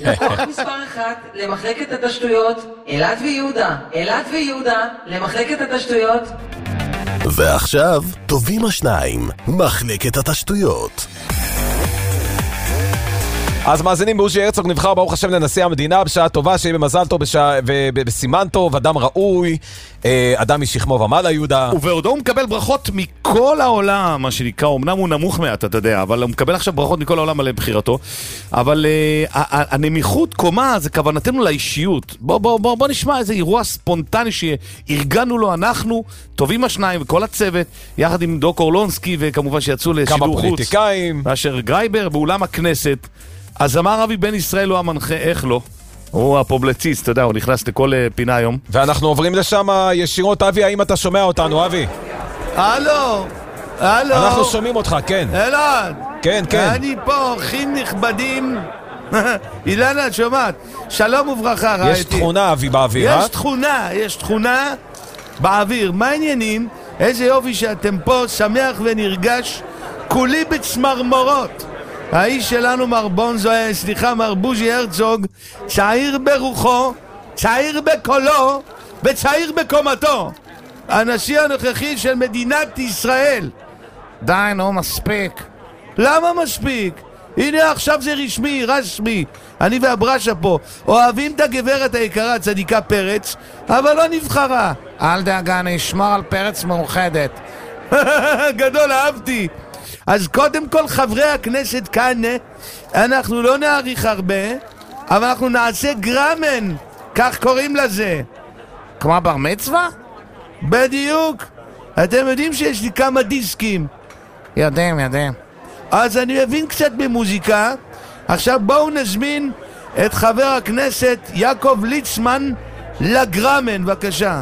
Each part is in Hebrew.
לקוח מספר 1 למחלקת התשתיות, אילת ויהודה. אילת ויהודה למחלקת התשתיות. ועכשיו, טובים השניים, מחלקת התשתיות. אז מאזינים, בוז'י הרצוג נבחר ברוך השם לנשיא המדינה בשעה טובה, שיהיה במזל טוב ובסימן טוב, אדם ראוי, אדם משכמו ומעלה, יהודה. ובעודו הוא מקבל ברכות מכל העולם, מה שנקרא, אמנם הוא נמוך מעט, אתה יודע, אבל הוא מקבל עכשיו ברכות מכל העולם על בחירתו, אבל הנמיכות קומה זה כוונתנו לאישיות. בוא נשמע איזה אירוע ספונטני שארגנו לו אנחנו, טובים השניים וכל הצוות, יחד עם דוק אורלונסקי, וכמובן שיצאו לשידור חוץ. כמה פוליטיקאים. ואשר גרייבר באולם הכנסת. אז אמר אבי בן ישראל הוא המנחה, איך לא? הוא הפובלציסט, אתה יודע, הוא נכנס לכל פינה היום. ואנחנו עוברים לשם ישירות. אבי, האם אתה שומע אותנו, אבי? הלו, הלו. אנחנו שומעים אותך, כן. אלעד. כן, כן. אני פה, אורחים נכבדים. אילנה, שומעת? שלום וברכה, ראיתי. יש תכונה, אבי, באוויר, יש תכונה באוויר. מה העניינים? איזה יופי שאתם פה, שמח ונרגש, כולי בצמרמורות. האיש שלנו מר בוז'י הרצוג, צעיר ברוחו, צעיר בקולו וצעיר בקומתו, הנשיא הנוכחי של מדינת ישראל. די, נו, מספיק. למה מספיק? הנה עכשיו זה רשמי. אני והברשה פה אוהבים את הגברת היקרה צדיקה פרץ, אבל לא נבחרה. אל דאגה, אני אשמור על פרץ מאוחדת. גדול, אהבתי. אז קודם כל חברי הכנסת כאן, אנחנו לא נאריך הרבה, אבל אנחנו נעשה גרמן, כך קוראים לזה. כמו בר מצווה? בדיוק. אתם יודעים שיש לי כמה דיסקים. יודעים. אז אני מבין קצת במוזיקה. עכשיו בואו נזמין את חבר הכנסת יעקב ליצמן לגרמן, בבקשה.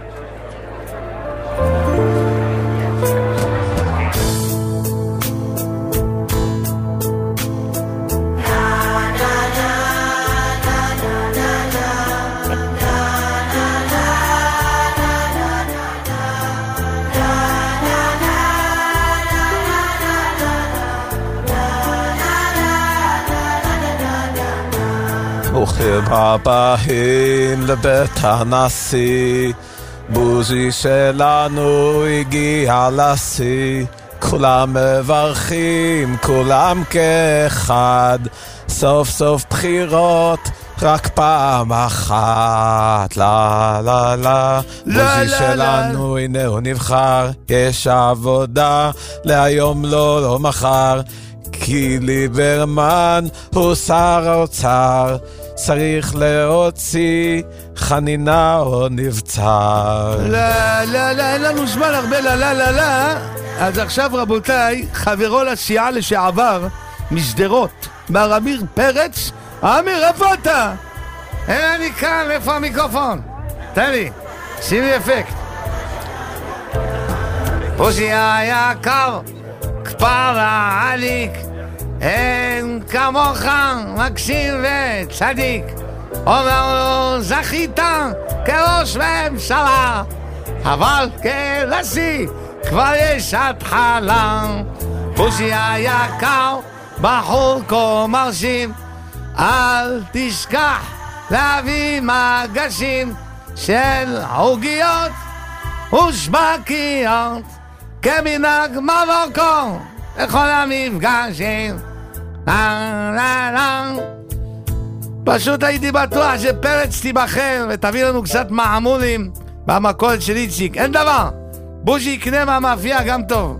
ברוכים הבאים לבית הנשיא, בוז'י שלנו הגיע לשיא, כולם מברכים, כולם כאחד, סוף סוף בחירות, רק פעם אחת. לה לה לה, בוז'י שלנו הנה הוא נבחר, יש עבודה להיום לא מחר, כי ליברמן הוא שר האוצר, צריך להוציא חנינה או נבצר. אין לנו זמן הרבה לה. אז עכשיו רבותיי, חברו לסיעה לשעבר משדרות, מר אמיר פרץ. אמיר, איפה אתה? אני כאן, איפה המיקרופון? תן לי, שים לי אפקט. בוז'י היקר, כפר העליק, אין כמוך מקסים וצדיק, אומר לו זכית כראש ממשלה, אבל כנשיא כבר יש התחלה. בוז'י היקר, בחור כה מרשים, אל תשכח להביא מגשים של עוגיות ושבקיות, כמנהג מרוקו לכל המפגשים. פשוט הייתי בטוח שפרץ תיבחר ותביא לנו קצת מעמולים במקול של איציק. אין דבר, בוז'י יקנה מהמאפייה גם טוב.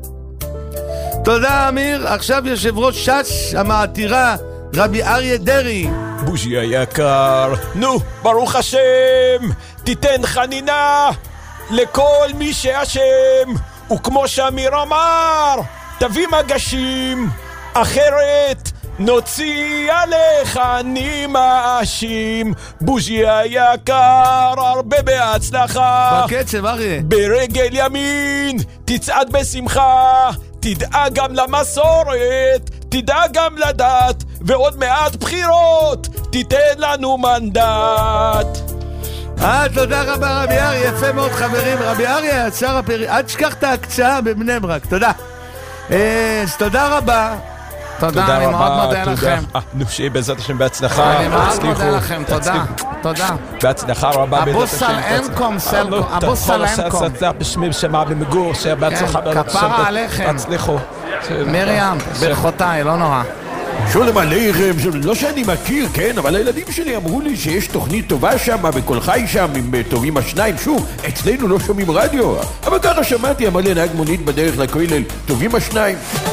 תודה אמיר. עכשיו יושב ראש ש"ס המעתירה רבי אריה דרעי. בוז'י היקר, נו, ברוך השם, תיתן חנינה לכל מי שאשם, וכמו שאמיר אמר, תביא מגשים, אחרת נוציא עליך אני מאשים. בוז'י היקר, הרבה בהצלחה. בקצב אריה. ברגל ימין תצעד בשמחה, תדאג גם למסורת, תדאג גם לדת, ועוד מעט בחירות תיתן לנו מנדט. תודה רבה רבי אריה, יפה מאוד חברים. רבי אריה, שר הפרי, אל תשכח את ההקצאה בבני ברק. תודה. אז תודה רבה. תודה, אני מאוד מודה לכם. שיהיה בעזרת השם בהצלחה. אני מאוד מודה לכם, תודה. בהצלחה רבה בעזרת השם. אבו סלאמקום. בשמי שמע במגור, שבהצלחה בעזרת השם. כפרה עליכם. תצליחו. מרים, ברכותיי, לא נורא. שולם עליכם, לא שאני מכיר, כן, אבל הילדים שלי אמרו לי שיש תוכנית טובה שם, בכל חי שם, עם טובים השניים. שוב, אצלנו לא שומעים רדיו, אבל ככה שמעתי, אמר לי נהג מונית בדרך לכולל, טובים השניים.